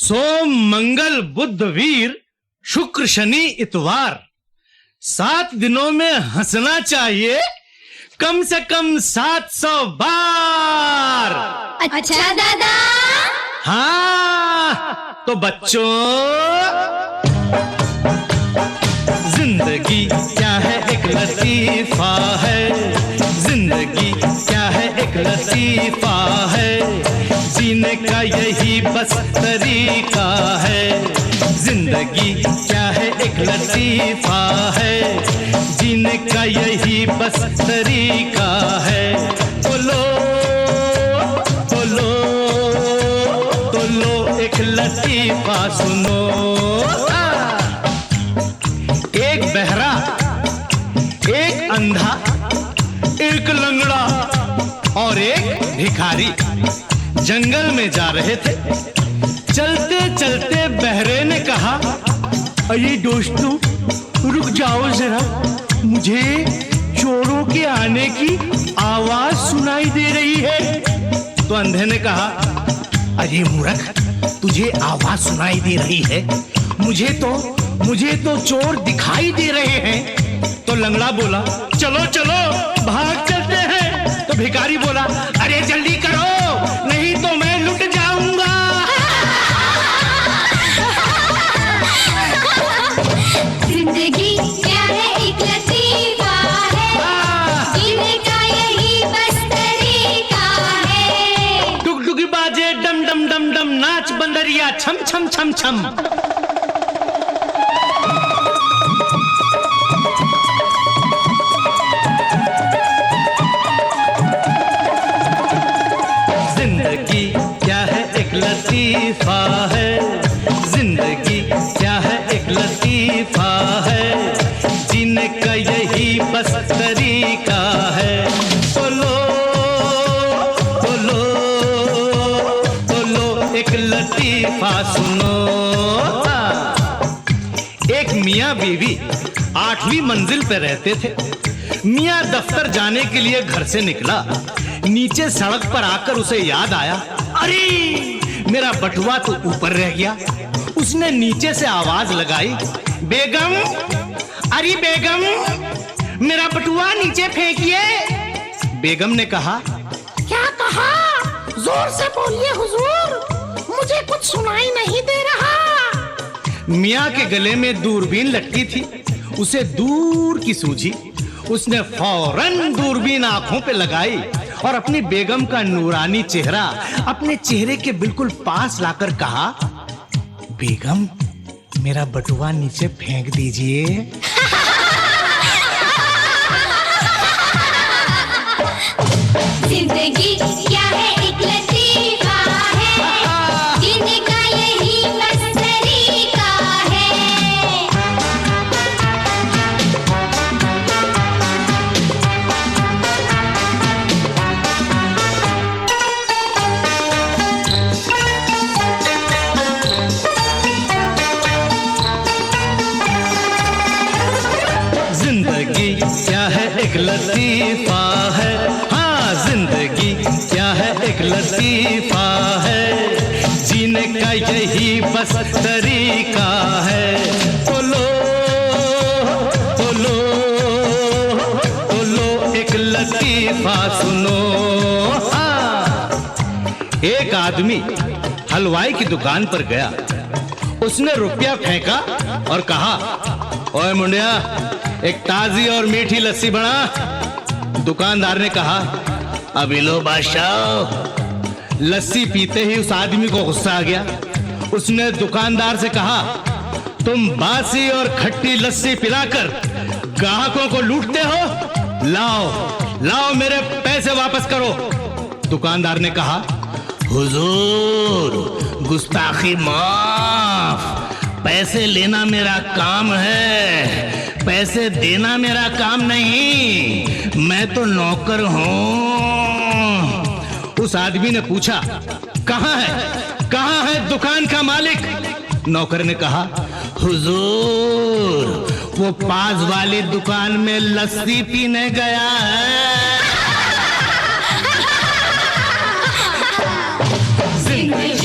सोम मंगल बुध वीर शुक्र शनि इतवार 7 दिनों में हंसना चाहिए कम से कम 700 बार। अच्छा दादा। हाँ तो बच्चों, जिंदगी क्या है एक लतीफा है, जिंदगी क्या है एक लतीफा है, जीने का यही बस तरीका है। जिंदगी क्या है एक लतीफा है, जीने का यही बस तरीका है। तो लो तो लो तो लो एक लतीफा सुनो। एक बहरा, एक अंधा, एक लंगड़ा और एक भिखारी जंगल में जा रहे थे। चलते चलते बहरे ने कहा, अरे दोस्तों रुक जाओ जरा, मुझे चोरों के आने की आवाज सुनाई दे रही है। तो अंधे ने कहा, अरे मूर्ख, तुझे आवाज सुनाई दे रही है, मुझे तो चोर दिखाई दे रहे हैं। तो लंगड़ा बोला, चलो चलो भाग चलते हैं। तो भिखारी बोला, अरे जल्दी करो नहीं तो मैं लुट जाऊंगा। जिंदगी क्या है एक लतीफा है, जीने का यही बस तरीका है। टुकटुकी बाजे डम डम डम डम, नाच बंदरिया छम छम छम छम। जिंदगी क्या है एक लतीफा है, जिंदगी क्या है एक लतीफा है, जीने का यही बस तरीका है। तो लो तो लो तो लो एक लतीफा सुनो। एक मियाँ बीवी 8वीं मंजिल पे रहते थे। मियाँ दफ्तर जाने के लिए घर से निकला। नीचे सड़क पर आकर उसे याद आया, अरे मेरा बटुआ तो ऊपर रह गया। उसने नीचे से आवाज लगाई, बेगम, अरे बेगम, मेरा बटुआ नीचे फेंकिए। बेगम ने कहा, क्या कहा? जोर से बोलिए हुजूर, मुझे कुछ सुनाई नहीं दे रहा। मियाँ के गले में दूरबीन लटकी थी, उसे दूर की सूझी। उसने फौरन दूरबीन आंखों पे लगाई और अपनी बेगम का नूरानी चेहरा अपने चेहरे के बिल्कुल पास लाकर कहा, बेगम, मेरा बटुआ नीचे फेंक दीजिए। जिंदगी क्या है एक लतीफा है, जीने का यही बस तरीका है। जिंदगी क्या है एक लतीफा है, हाँ जिंदगी क्या है एक लतीफा है, जीने का यही बस तरीका है। तो लो तो लो तो लो एक लतीफा सुनो। हाँ, एक आदमी हलवाई की दुकान पर गया। उसने रुपया फेंका और कहा, ओए मुंडिया, एक ताजी और मीठी लस्सी बना। दुकानदार ने कहा, अभी लो बादशाह। लस्सी पीते ही उस आदमी को गुस्सा आ गया। उसने दुकानदार से कहा, तुम बासी और खट्टी लस्सी पिलाकर ग्राहकों को लूटते हो, लाओ लाओ मेरे पैसे वापस करो। दुकानदार ने कहा, हुजूर गुस्ताखी माफ, पैसे लेना मेरा काम है, पैसे देना मेरा काम नहीं, मैं तो नौकर हूं। उस आदमी ने पूछा, कहां है दुकान का मालिक? नौकर ने कहा, हुजूर वो पास वाली दुकान में लस्सी पीने गया है। जिंदगी